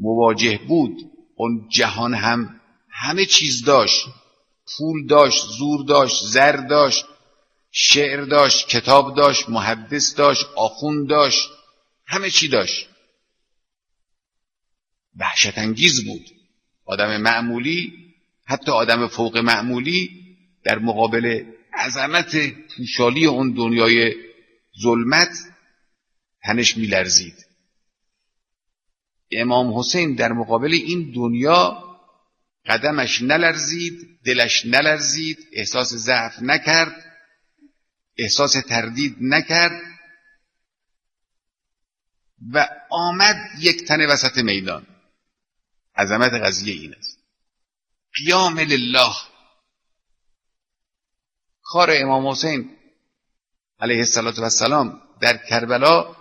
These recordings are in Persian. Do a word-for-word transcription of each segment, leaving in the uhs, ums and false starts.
مواجه بود، اون جهان هم همه چیز داشت، پول داشت، زور داشت، زر داشت، شعر داشت، کتاب داشت، محدث داشت، آخوند داشت، همه چی داشت. وحشت انگیز بود. آدم معمولی، حتی آدم فوق معمولی، در مقابل عظمت پوشالی اون دنیای ظلمت تنش میلرزید. امام حسین در مقابل این دنیا قدمش نلرزید، دلش نلرزید، احساس ضعف نکرد، احساس تردید نکرد و آمد یک تنه وسط میدان. عظمت قضیه این است. قیام لله. کار امام حسین علیه السلام در کربلا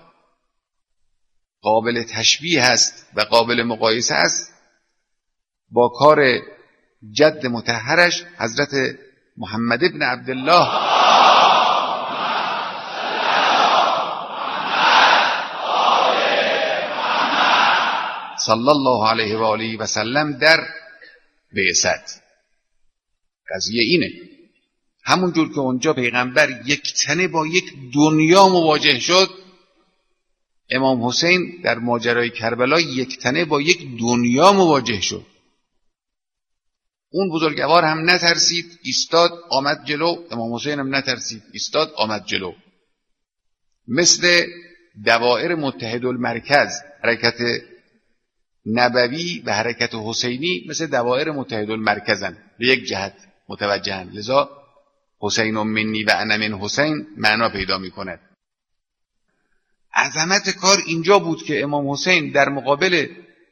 قابل تشبیه است و قابل مقایسه است با کار جد مطهرش حضرت محمد ابن عبدالله صلی الله علیه و آله و سلم در بعثت. قضیه اینه. همونجور که اونجا پیغمبر یک تنه با یک دنیا مواجه شد، امام حسین در ماجرای کربلا یک تنه با یک دنیا مواجه شد. اون بزرگوار هم نترسید، ایستاد آمد جلو. امام حسین هم نترسید، ایستاد آمد جلو. مثل دوائر متحدالمرکز، حرکت نبوی و حرکت حسینی مثل دوائر متحدالمرکزن، به یک جهت متوجهن. لذا حسین منی و انا من حسین معنا پیدا می کند. عظمت کار اینجا بود که امام حسین در مقابل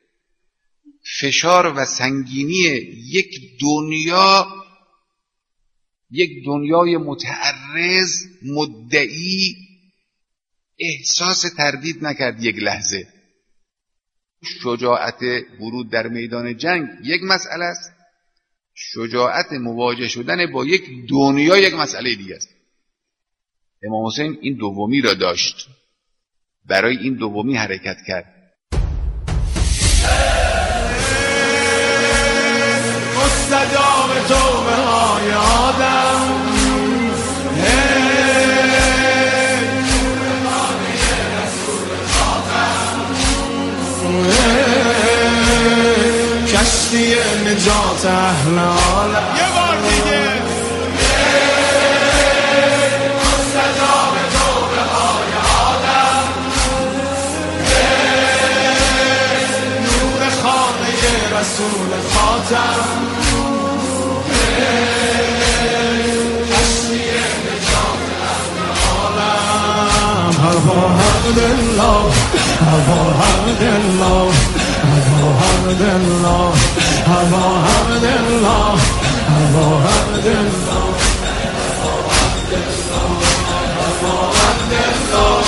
فشار و سنگینی یک دنیا، یک دنیای متعرض مدعی، احساس تردید نکرد یک لحظه. شجاعت ورود در میدان جنگ یک مسئله است، شجاعت مواجه شدن با یک دنیا یک مسئله دیگه است. امام حسین این دومی را داشت، برای این دومی حرکت کرد. مستجاب توبه های آدم، کشتی نجات اهل عالم. یه بار دیگه مستجاب توبه های آدم، نور خانه رسول خاتم، کشتی نجات اهل عالم. هوا حمدالله، هوا حمدالله، هوا حمدالله، هوا حمدالله، هوا حمدالله، هوا حمدالله.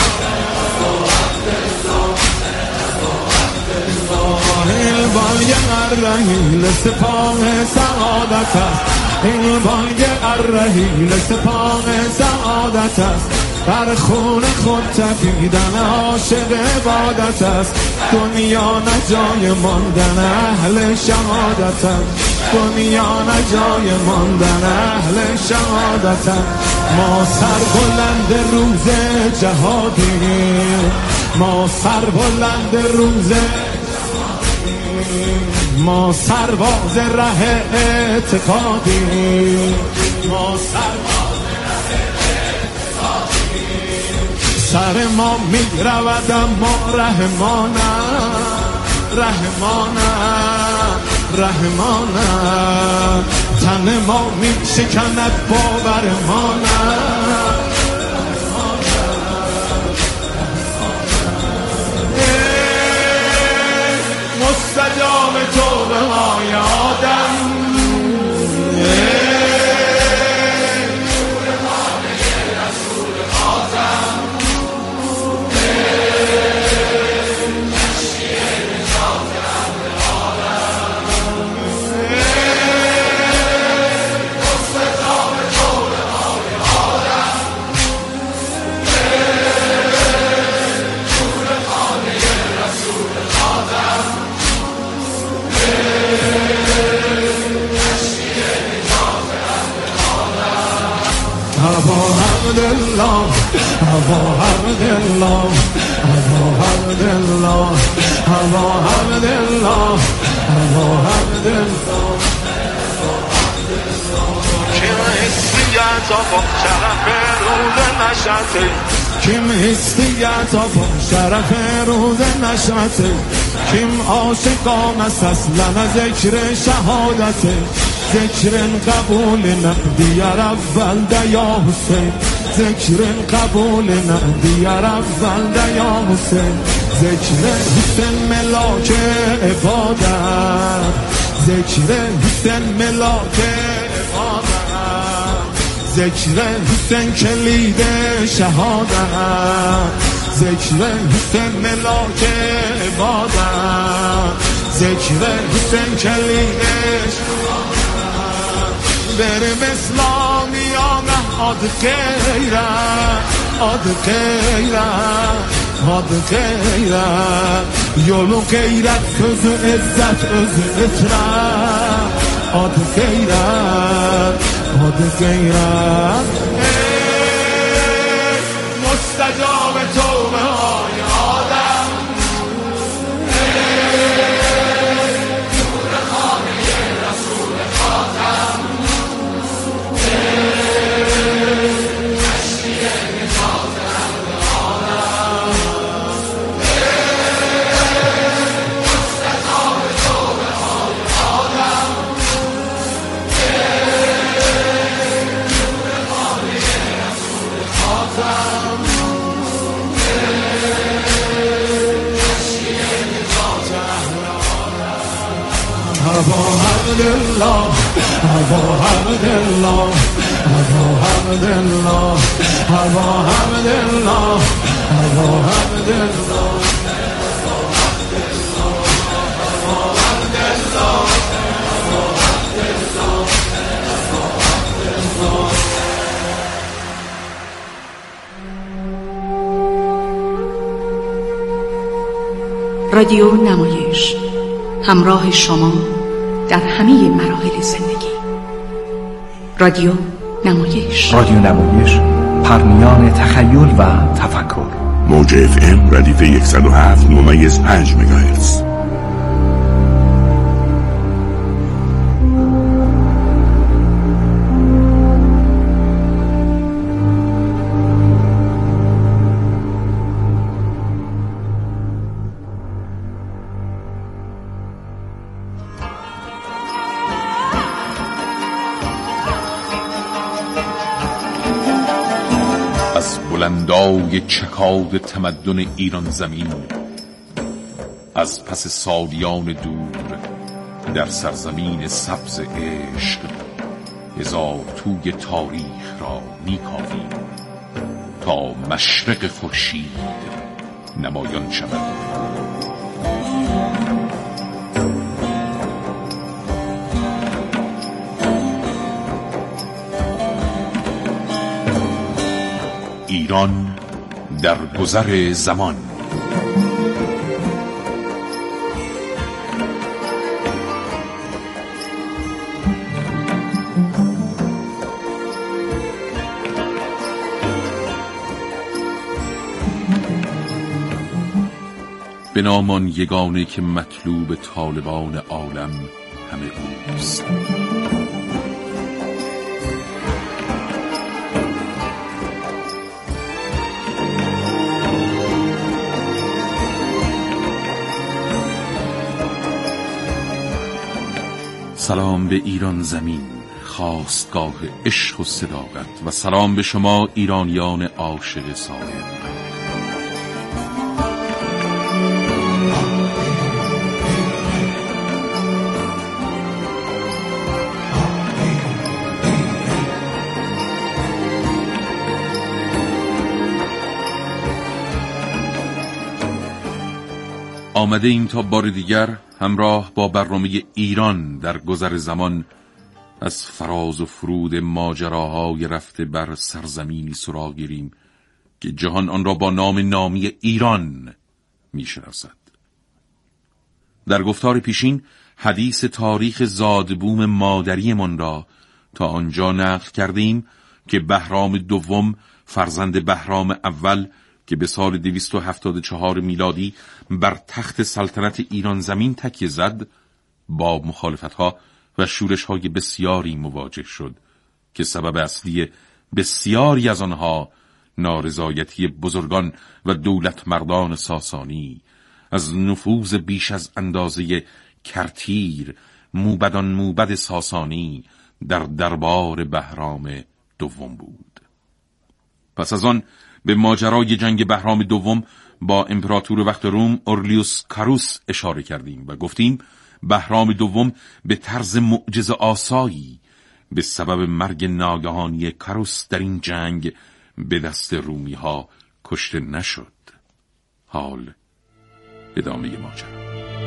این بانگ الرحیل سپاه سعادت است، این بانگ الرحیل سپاه سعادت است. بر خون خود تپیدن عاشق عبادت است. دنیا نجای ماندن اهل شهادت است، دنیا نجای ماندن اهل شهادت است. ما سر بلند روز جهادیم، ما سر بلند روز جهادیم، ما سرباز ره اعتقادیم، ما سرباز سر ما می رود اما رحمانم، رحمانم، رحمانم. تن ما می شکند باورمانم. مستجاب توبه های آدم، عبدالله ابا عبدالله ابا عبدالله ابا عبدالله ابا عبدالله kim hissiyat آقا شرف روز نشاته kim hissiyat آقا شرف روز نشاته kim عاشقان است اصلا ذکر شهادته ذکر قبول نقدی اول دیا حسین ذکر قبول نقدی اول دیا حسین ذکر حسین ملاک عبادت ذکر حسین ملاک عبادت ذکر حسین کلید شهادت ذکر حسین ملاک عبادت ذکر حسین کلید شهادت بریم اسلامیانه آد غیرت آد غیرت آد غیرت یولو غیرت söz عزت öz اطرت آد غیرت آد غیرت مستجاب توبه های آدم نور خانه رسول خاتم ابا عبدالله ابا عبدالله ابا عبدالله ابا عبدالله ابا عبدالله رادیو نمایش همراه شما در همه مراحل زندگی. رادیو نمایش رادیو نمایش پرمیان تخیل و تفکر. موج اف ام ردیف صد و هفت ممیز پنج مگاهرتز. بلندای چکاد تمدن ایران زمین از پس سالیان دور در سرزمین سبز عشق هزار توی تاریخ را میکاویم تا مشرق خورشید نمایان شود. ایران در گذر زمان. به نام آن یگانه که مطلوب طالبان عالم همه اوست. سلام به ایران زمین، خواستگاه عشق و صداقت، و سلام به شما ایرانیان عاشق ساحل. آمده ایم تا بار دیگر همراه با برنامه ایران در گذر زمان از فراز و فرود ماجراهای رفته بر سرزمینی سراغ گیریم که جهان آن را با نام نامی ایران می‌شناسد. در گفتار پیشین حدیث تاریخ زادبوم مادریمان را تا آنجا نقل کردیم که بهرام دوم فرزند بهرام اول که به سال دویست و هفتاد و چهار میلادی بر تخت سلطنت ایران زمین تکیه زد، با مخالفت‌ها و شورش‌های بسیاری مواجه شد که سبب اصلی بسیاری از آنها نارضایتی بزرگان و دولت مردان ساسانی از نفوذ بیش از اندازه کرتیر موبدان موبد ساسانی در دربار بهرام دوم بود. پس از آن به ماجرای جنگ بهرام دوم با امپراتور وقت روم اورلیوس کاروس اشاره کردیم و گفتیم بهرام دوم به طرز معجزه آسایی به سبب مرگ ناگهانی کاروس در این جنگ به دست رومی ها کشته نشد. حال ادامه ماجرا.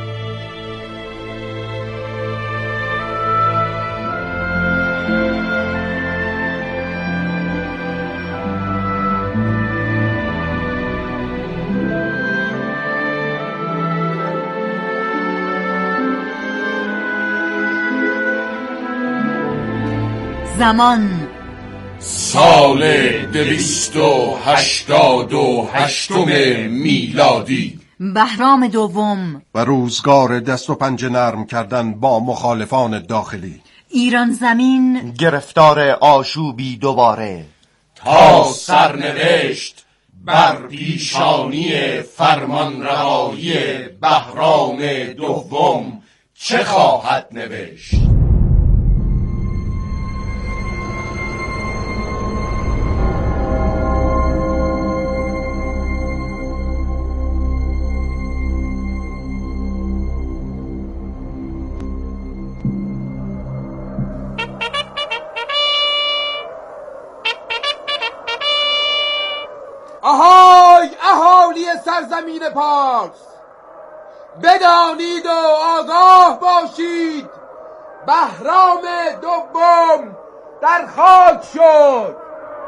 زمان سال دویست و هشتاد و هشتم میلادی. بهرام دوم و روزگار دست و پنجه نرم کردن با مخالفان داخلی. ایران زمین گرفتار آشوبی دوباره. تا سرنوشت بر پیشانی فرمانروایی بهرام دوم چه خواهد نوشت؟ آهای اهالی سرزمین پارس، بدانید و آگاه باشید بهرام دوم در خاک شد.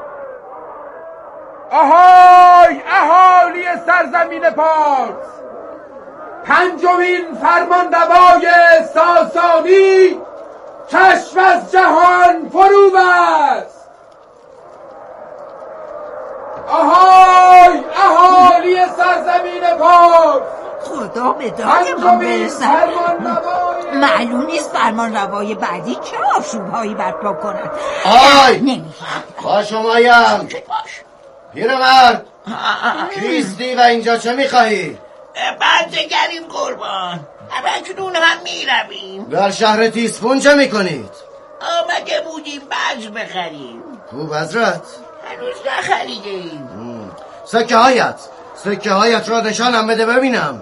آهای اهالی سرزمین پارس، پنجمین فرمانروای ساسانی چشم از جهان فرو بست. آهای اهالی سرزمین پارس، خدا به دادمان برسد. معلوم نیست فرمان روای بعدی چه آشوبهایی برپا کند. آی نمیفهم. با شمایم پیرمرد، کیستی و اینجا چه میخواهی؟ برزگریم قربان، همکنون هم میرویم. در شهر تیسفون چه میکنید؟ آمده بودیم بز بخریم. خوب حضرت؟ هنوز نخریدیم. سکه هایت سکه هایت را نشانم بده ببینم.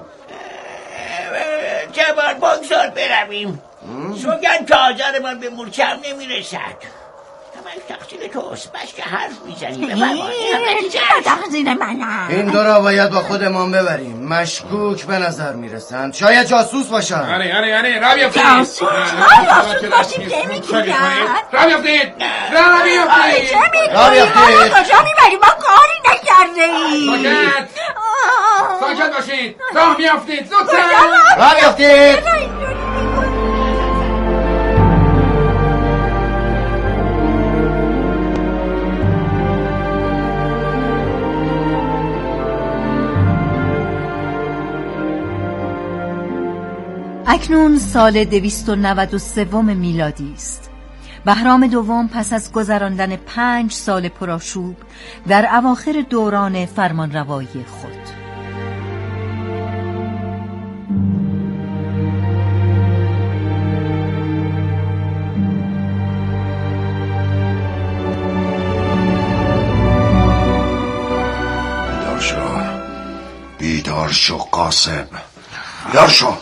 جوان بگذار برویم، سوگن که آزارمان به مورچم نمیرسد. همش تقصیر توست، بس که حرف میزنی چرا تقصیر منم؟ این دو را باید با خودمان ببریم، مشکوک به نظر میرسند، شاید جاسوس باشند. آره آره آره را بیافتید. جاسوس؟ ها جاسوس باشید که میکنند؟ را بیافتید را بیافتید چه میکنید؟ ما کجا میبریم؟ ما کاری نکرده ایم. ساکت ساکت باشید، راه میافتید زودتر را بیافتید. اکنون سال دویست و نود و سوم میلادی است. بهرام دوم پس از گذراندن پنج سال پرآشوب در اواخر دوران فرمانروایی خود بیدار شو، بیدار شو قاسم، بیدار شو.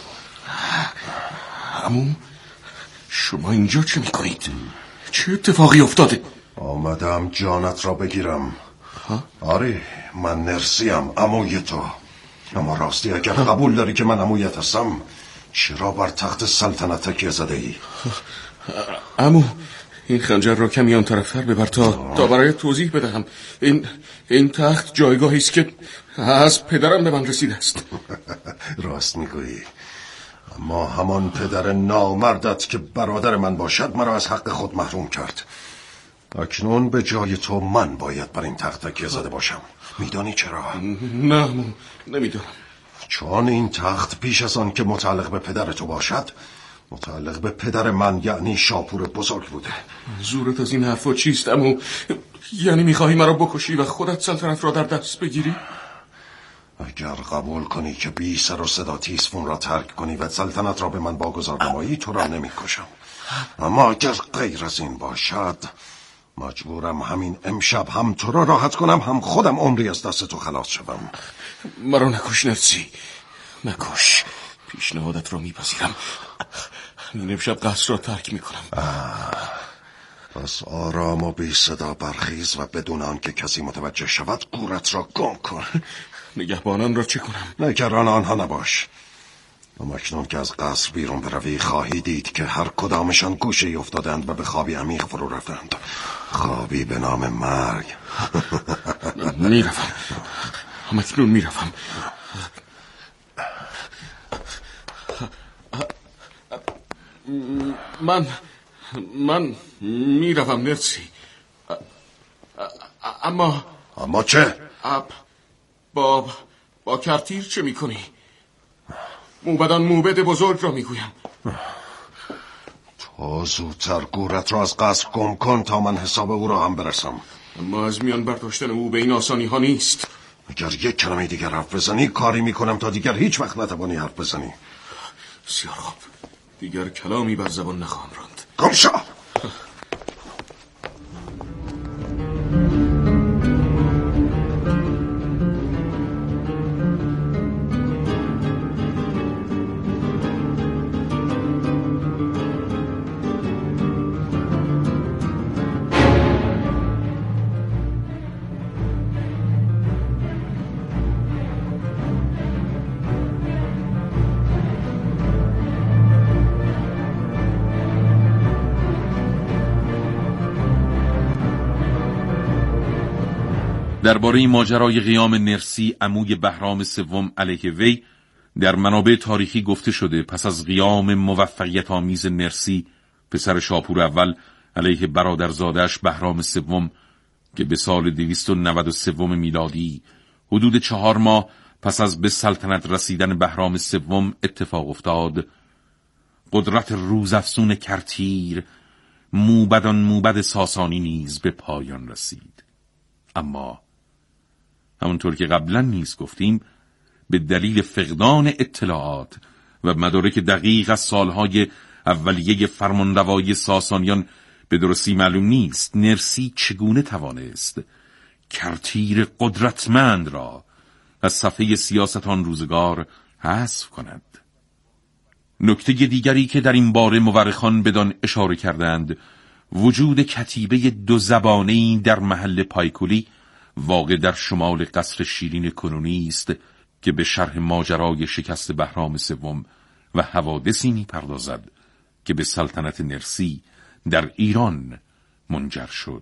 عمو، شما اینجا چه میکنید؟ چه اتفاقی افتاده؟ آمدم جانت را بگیرم. آره من نرسیم عموی تو، اما راستی اگر قبول داری که من عمویت هستم، چرا بر تخت سلطنت تکیه زده ای؟ عمو، این خنجر را کمی آن طرفتر ببر تا تا برای توضیح بدهم. این این تخت جایگاهی است که از پدرم به من رسیده است. راست میگویی، اما همان پدر نامردت که برادر من باشد مرا از حق خود محروم کرد. اکنون به جای تو من باید بر این تخت تکیه زده باشم. میدانی چرا؟ نه نمیدونم. چون این تخت پیش از آن که متعلق به پدر تو باشد متعلق به پدر من یعنی شاپور بزرگ بوده. زورت از این حرفا چیست عمو؟ یعنی میخواهی مرا بکشی و خودت سلطنت را در دست بگیری؟ اگر قبول کنی که بی سر و صدا تیسفون را ترک کنی و سلطنت را به من واگذار نمایی تو را نمیکشم. اما اگر غیر از این باشد مجبورم همین امشب هم تو را راحت کنم هم خودم عمری از دست تو خلاص شدم. مرا نکش نرسی، نکش. پیشنهادت را میپذیرم. همین امشب قصر را ترک میکنم. پس آرام و بی صدا برخیز و بدون آنکه کسی متوجه شود گورت را گم کن. نگهبانان را چه کنم؟ نگران آنها نباش. اما اکنون که از قصر بیرون بروی خواهی دید که هر کدامشان گوشه‌ای افتادند و به خوابی عمیق فرو رفتند. خوابی به نام مرگ. میروم. هم اکنون میروم. من من میروم نرسی. اما اما چه؟ اب با با کرتیر چه میکنی؟ موبدان موبد بزرگ را میگویم. تو زودتر گورت را از قصر گم کن تا من حساب او را هم برسم. اما از میان برداشتن او به این آسانی ها نیست. اگر یک کلمه دیگر حرف بزنی کاری میکنم تا دیگر هیچ وقت نتوانی حرف بزنی. بسیار خوب. دیگر کلامی بر زبان نخواهم راند. گم شو. درباره ماجرای قیام نرسی عموی بهرام سوم علیه وی در منابع تاریخی گفته شده پس از قیام موفقیت آمیز نرسی پسر شاپور اول علیه برادرزادش بهرام سوم که به سال دویست و نود و سه میلادی حدود چهار ماه پس از به سلطنت رسیدن بهرام سوم اتفاق افتاد، قدرت روزافزون کرتیر موبدان موبد ساسانی نیز به پایان رسید. اما همونطور که قبلا نیز گفتیم به دلیل فقدان اطلاعات و مدارک دقیق از سالهای اولیه فرمانروایی ساسانیان به درستی معلوم نیست نرسی چگونه توانست کرتیر قدرتمند را از صفحه سیاست آن روزگار حذف کند. نکته دیگری که در این باره مورخان بدان اشاره کردند وجود کتیبه دو زبانه‌ای در محل پایکولی واقع در شمال قصر شیرین کنونی است که به شرح ماجرای شکست بهرام سوم و حوادثی می‌پردازد که به سلطنت نرسی در ایران منجر شد.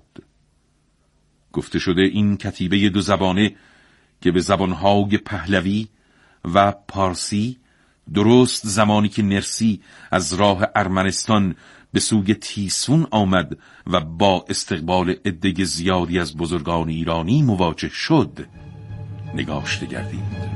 گفته شده این کتیبه دو زبانه که به زبانهای پهلوی و پارسی درست زمانی که نرسی از راه ارمنستان به سوی تیسفون آمد و با استقبال عده زیادی از بزرگان ایرانی مواجه شد نگاشته گردید.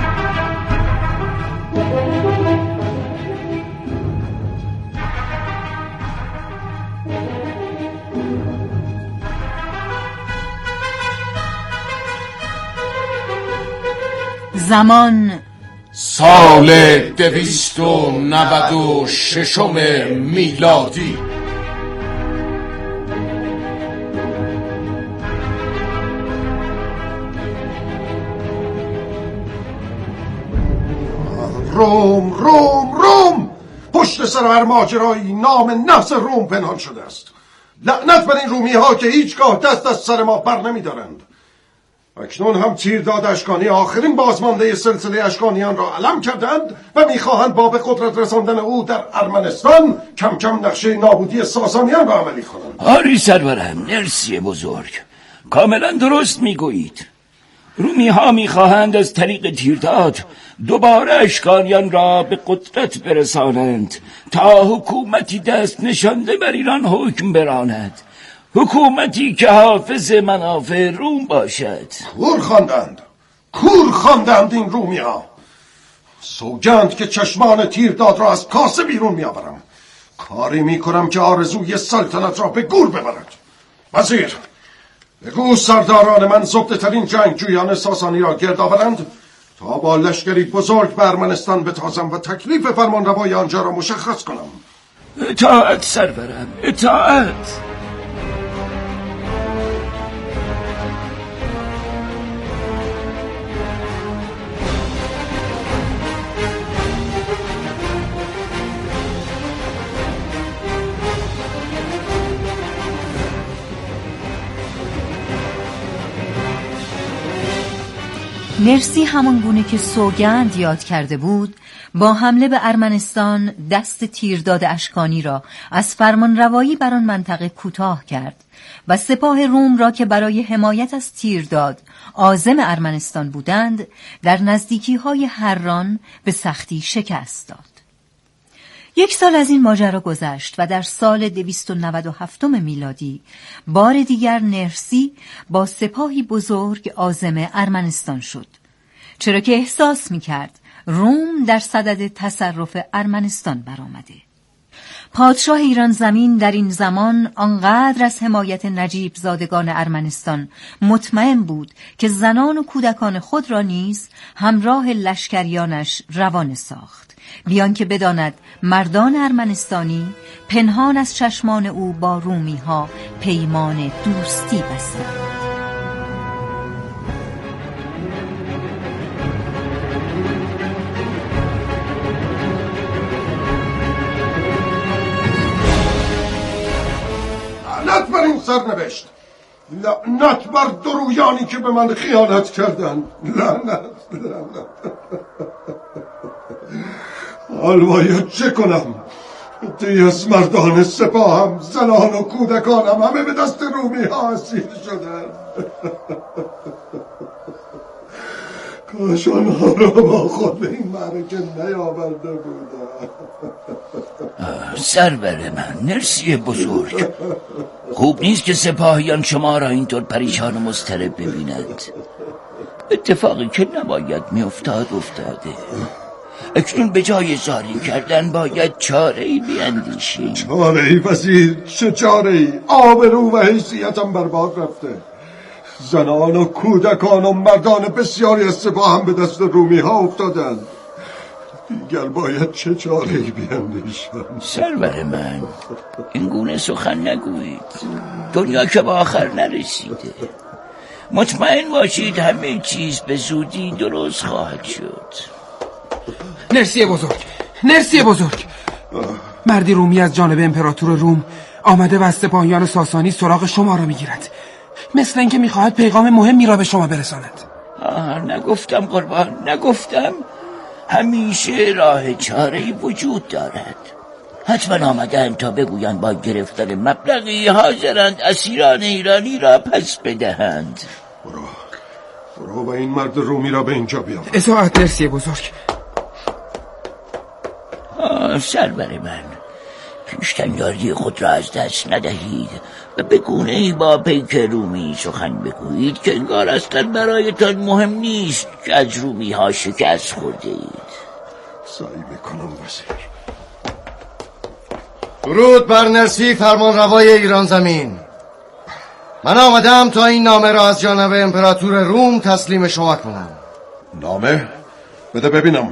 زمان سال دویست و نود و ششم میلادی. روم روم روم، پشت سر هر ماجرایی نام نحس روم پنهان شده است. لعنت بر این رومی ها که هیچگاه دست از سر ما بر نمی دارند. اکنون هم تیرداد اشکانی آخرین بازمانده سلسله اشکانیان را علم کردند و میخواهند با به قدرت رساندن او در ارمنستان کم کم نقشه نابودی ساسانیان را عملی کنند. آری سرورم، نرسی بزرگ، کاملا درست میگویید. رومی ها میخواهند از طریق تیرداد دوباره اشکانیان را به قدرت برسانند تا حکومتی دست نشانده بر ایران حکم براند. حکومتی که حافظ منافع روم باشد. کور خواندند، کور خواندند این رومی ها. سوگند که چشمان تیرداد را از کاسه بیرون میآورم. کاری میکنم که آرزوی سلطنت را به گور ببرد. وزیر، بگو سرداران من زبده ترین جنگجویان ساسانی را گرد آورند تا با لشکری بزرگ به ارمنستان بتازم و تکلیف فرمانروای آنجا را مشخص کنم. اطاعت سرورم، اطاعت. نرسی همان گونه که سوگند یاد کرده بود با حمله به ارمنستان دست تیرداد اشکانی را از فرمانروایی بر آن منطقه کوتاه کرد و سپاه روم را که برای حمایت از تیرداد عازم ارمنستان بودند در نزدیکی‌های هران به سختی شکست داد. یک سال از این ماجرا گذشت و در سال دویست و نود و هفت میلادی بار دیگر نرسی با سپاهی بزرگ عازم ارمنستان شد، چرا که احساس می‌کرد روم در صدد تصرف ارمنستان برآمده. پادشاه ایران زمین در این زمان آنقدر از حمایت نجیب زادگان ارمنستان مطمئن بود که زنان و کودکان خود را نیز همراه لشکریانش روانه ساخت، بیان که بداند مردان ارمنستانی پنهان از چشمان او با رومی ها پیمان دوستی بستند. لعنت بر این سرنوشت، لعنت بر درویانی که به من خیانت کردند. لعنت لعنت. حال باید چه کنم؟ دیز مردان سپاهم، زنان و کودکانم همه به دست رومی ها اسیر شدند. کاش آنها را با خود به این معرکه نیاورده بودم. سرور من، نرسی بزرگ، خوب نیست که سپاهیان شما را اینطور پریشان و مضطرب ببینند. اتفاقی که نباید میافتاد افتاده. اکنون به جای زاری کردن باید چاره‌ای بیندیشیم. چاره‌ای وزیر؟ چه چاره‌ای؟ آبرو و حیثیتم برباد رفته. زنان و کودکان و مردان بسیاری از سپاه هم به دست رومی ها افتادند. دیگر باید چه چاره‌ای بیندیشم؟ سرور من، این گونه سخن نگویید. دنیا که به آخر نرسیده. مطمئن باشید همه چیز به زودی درست خواهد شد. نرسی بزرگ، نرسی بزرگ، مردی رومی از جانب امپراتور روم آمده و از سپاهیان ساسانی سراغ شما را میگیرد، مثل اینکه میخواهد پیغام مهمی را به شما برساند. آه نگفتم قربان، نگفتم همیشه راه چاره‌ای وجود دارد. حتما آمدند تا بگویند با گرفتن مبلغی حاضرند اسیران ایرانی را پس بدهند. برو برو و این مرد رومی را به اینجا بیاور. اطاعت نرسی بزرگ. آه سرور من، پیشتنیاری خود را از دست ندهید و به گونه‌ای با پیک رومی سخن بگویید که انگار اصلا برایتان مهم نیست که از رومی ها شکست خورده اید. سعی میکنم وزیر. درود بر نرسی فرمان روای ایران زمین. من آمدم تا این نامه را از جانب امپراتور روم تسلیم شما کنم. نامه؟ بده ببینم.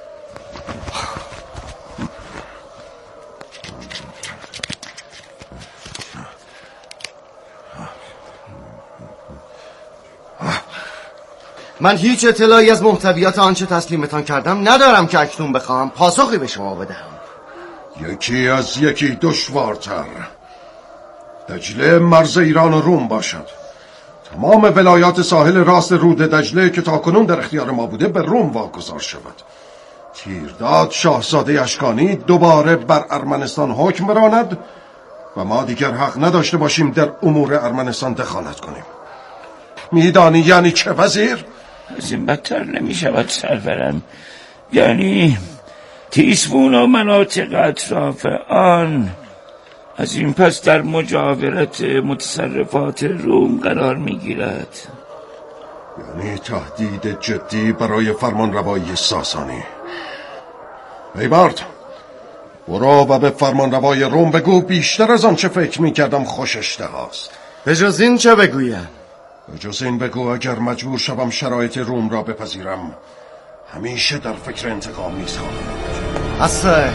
من هیچ اطلاعی از محتویات آنچه تسلیمتان کردم ندارم که اکنون بخواهم پاسخی به شما بدهم. یکی از یکی دشوارتر. دجله مرز ایران و روم باشد. تمام ولایات ساحل راست رود دجله که تاکنون در اختیار ما بوده به روم واگذار شود. تیرداد شاهزاده اشکانی دوباره بر ارمنستان حکم براند و ما دیگر حق نداشته باشیم در امور ارمنستان دخالت کنیم. میدانی یعنی چه وزیر؟ از این بدتر نمی شود سرورم. یعنی تیسفون و مناطق اطراف آن از این پس در مجاورت متصرفات روم قرار میگیرد. یعنی تهدید جدی برای فرمانروایی ساسانی. بیبرد، برو و به فرمانروای روم بگو بیشتر از آنچه فکر میکردم خوش اشتهاست. به جز این چه بگویم؟ به جز این بگو اگر مجبور شوم شرایط روم را بپذیرم همیشه در فکر انتقام نیست خواهم. هسته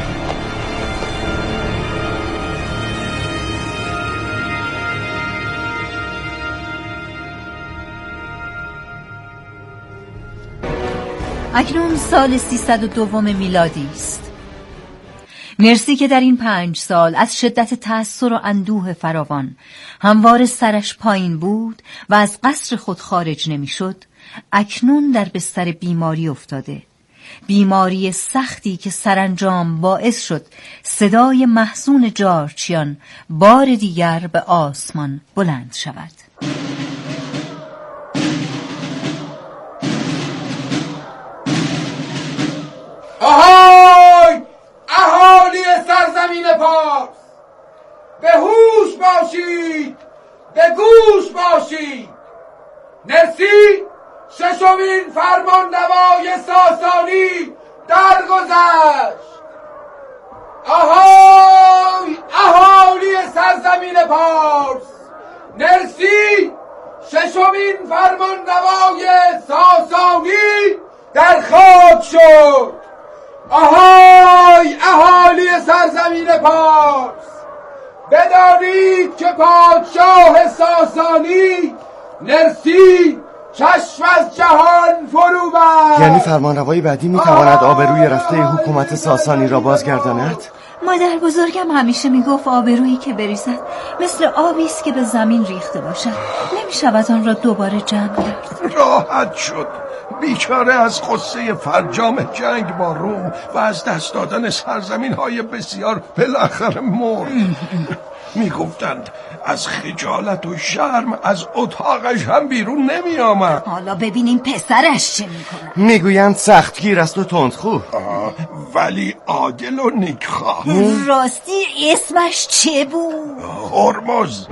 اکنون سال سیصد و دو میلادی است. نرسی که در این پنج سال از شدت تأثیر و اندوه فراوان هموار سرش پایین بود و از قصر خود خارج نمیشد، اکنون در بستر بیماری افتاده. بیماری سختی که سرانجام باعث شد صدای محزون جارچیان بار دیگر به آسمان بلند شود. آهای اهالی سرزمین پارس، به هوش باشید، به گوش باشید. نرسی ششمین فرمانروای ساسانی درگذشت. آهای اهالی سرزمین پارس، نرسی ششمین فرمانروای ساسانی در خاک شد. آهای اهالی سرزمین پارس، بدانید که پادشاه ساسانی نرسی چشم از جهان فرو بست. یعنی فرمانروای بعدی میتواند آبروی رفته حکومت ساسانی را بازگرداند؟ مادر بزرگم همیشه میگفت آبرویی که بریزد مثل آبی است که به زمین ریخته باشد، نمیشود آن را دوباره جمع کرد. راحت شد. بیچاره از غصه فرجام جنگ با روم و از دست دادن سرزمین های بسیار بالاخره مرد. میگفتند از خجالت و شرم از اتاقش هم بیرون نمی آمد. حالا ببینیم پسرش چه میکنه. میگویند سختگیر است و تندخو، ولی عادل و نیکخواه. راستی اسمش چه بود؟ هرمز.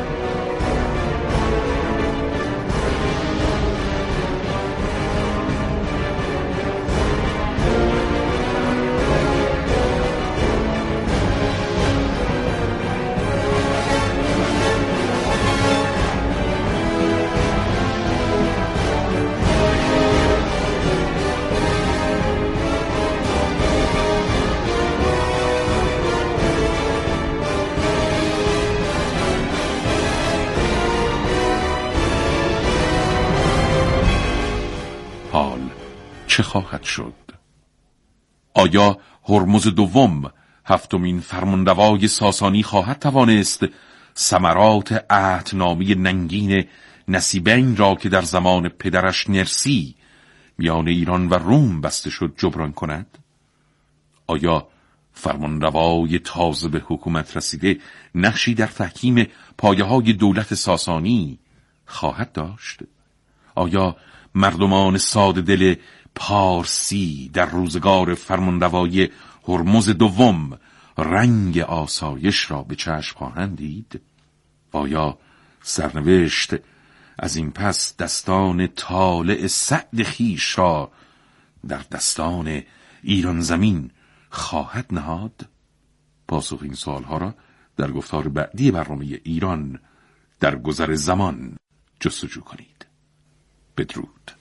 چه خواهد شد؟ آیا هرمز دوم هفتمین فرمانروای ساسانی خواهد توانست ثمرات عهدنامه ننگین نصیبین را که در زمان پدرش نرسی میان ایران و روم بسته شد جبران کند؟ آیا فرمانروای تازه به حکومت رسیده نقشی در تحکیم پایه‌های دولت ساسانی خواهد داشت؟ آیا مردمان ساده دل پارسی در روزگار فرمانروای هرمز دوم رنگ آسایش را به چشم خواهند دید؟ آیا سرنوشت از این پس دستان طالع سعد خویش را در دستان ایران زمین خواهد نهاد؟ پاسخ این سوالها را در گفتار بعدی برنامه ایران در گذر زمان جستجو کنید. بدرود.